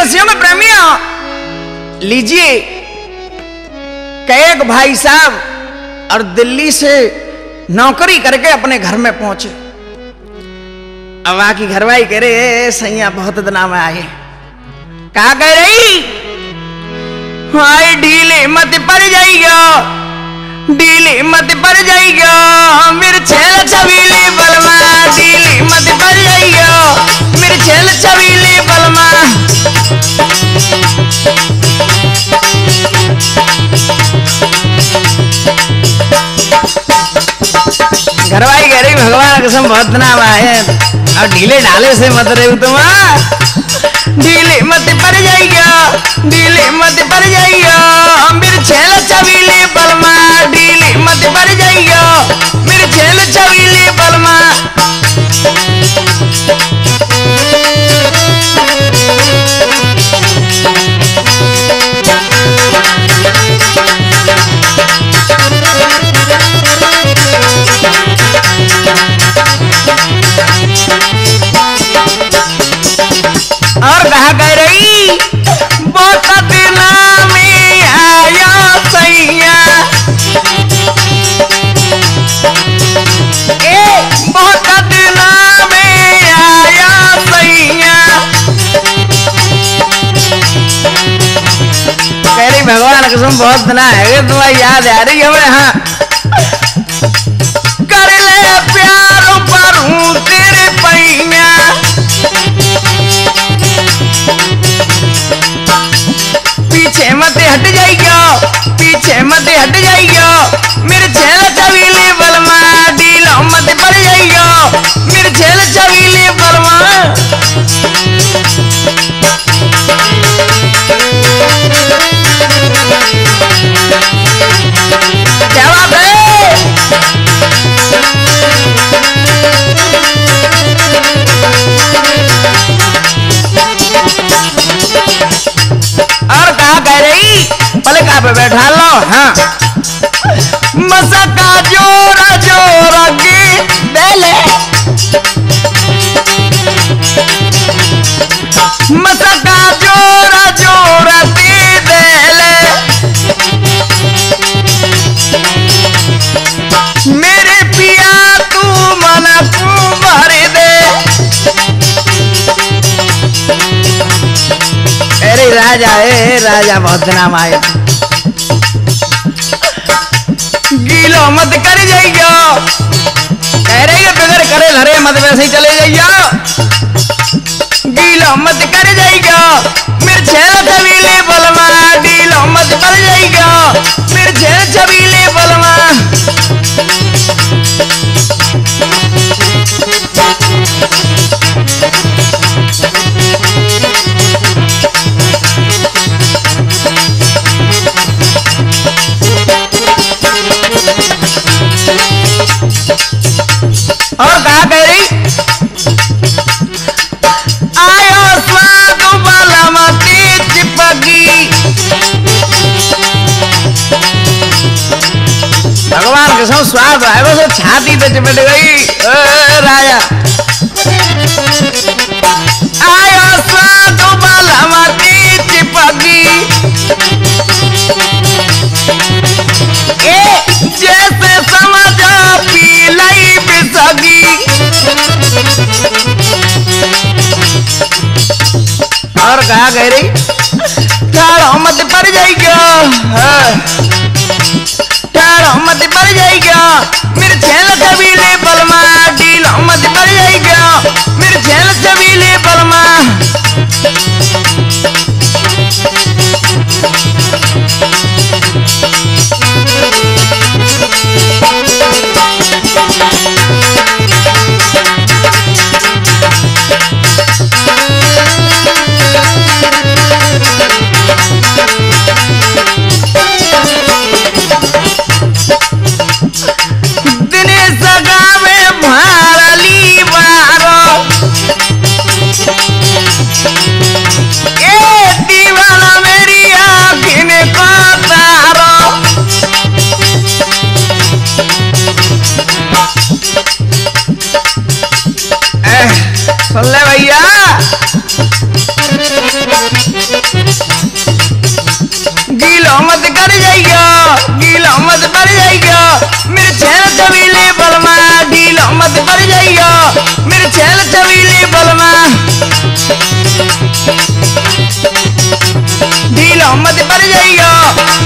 रसियों में प्रेमियों लीजिए कैक भाई साहब और दिल्ली से नौकरी करके अपने घर में पहुंचे। अब आकी घरवाई कह रहे सैया बहुत दिना में आए, कहा कह रही हाय ढीले मत पड़ जाइयो, ढीले मत पड़ जाइयो मेरे छेल छबीले बलमा, ढीले मत पड़ जाइयो मेरे छेल छबीले बलमा। घरवाई कह रही भगवान कसम बहुत नाम आए और ढीले ढाले से मत रहे तुम, ढीले मत पड़ जाइयो, ढीले मत पड़ जाइयो मेरे छेल छबीले बलमा, ढीले मत पड़ जाइयो मेरे छेल छबीले बलमा। और कहा कह रही बहुत दिना में आया सैया, बहुत दिना में आया सैया। कह रही भगवान कसम बहुत दिना है तुम्हारी याद आ रही हमें, हाँ कर ले प्यार पर हूँ तेरे पैया, पीछे मत हट जाइयो, पीछे मत हट जाइयो मेरे छेल छबीले बलमा, ढीलो मत पड़ जाइयो मेरे छेल छबीले बलमा। क्या बात है। और कहा कह रही पलका पे बैठा लो, हाँ मसका जोरा जोरा के बेले, मसका जोरा जोरा के बेले मेरे पिया तू मना तू भर दे। अरे राजा है राजा बहुत नाम आए, गीलो मत कर जाइयो, कह रही है बगैर करे धरे मत वैसे ही चले जाइयो, गीलो मत कर जाइयो मेरे छेल छबीले बलमा, गीलो मत कर जाइयो मेरे छेल छबीले बलमा। और कहा कह रही आयो स्वाद बलमा की चिपकी, भगवान के सब स्वाद आएगा तो छाती पे चिपट गई। राजा आयो स्वाद बलमा की चिपकी, जैसे समझो पी लाई बिसगी। और कहा कह रही ठाड़ो मत पड़ जाएगा, ठाड़ो मत पड़ जाएगा मेरे छेल छबीले बलमा, ढीलो मत पड़ जाएगा मेरे छेल छबीले बलमा। दिनेश गावे भारली बारो, दीवाना मेरी आँखिन को तारो। सुन ले भैया कर जाइयो मेरे छैल छबीले बलमा ढीलो मत कर जाइयो मेरे छैल छबीले बलमा ढीलो मत कर जाइयो